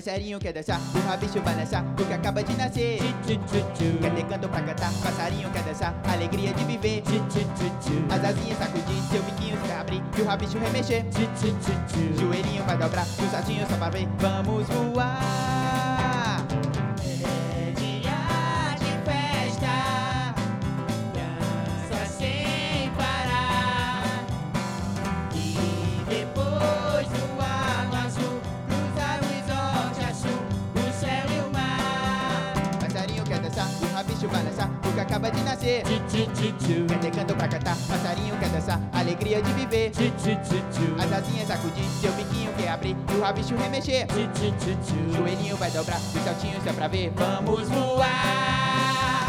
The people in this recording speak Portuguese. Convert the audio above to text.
Passarinho quer dançar, o rabicho vai dançar, porque acaba de nascer. Quer ter canto pra cantar, passarinho quer dançar, alegria de viver. As asinhas sacudir, seu biquinho se abrir e o rabicho remexer. Joelhinho vai dobrar, e o saltinho só para ver, vamos voar. É dia de festa, dança sem parar. E depois do água azul, cruza o horizonte azul, o céu e o mar. Passarinho quer dançar, o rabicho vai dançar, porque acaba de nascer. Quer ter canto pra cantar, passarinho quer dançar, alegria de viver. As asinhas sacudir, seu biquinho quer abrir e o rabicho remexer. Joelhinho vai dobrar, o saltinho só pra ver, vamos voar.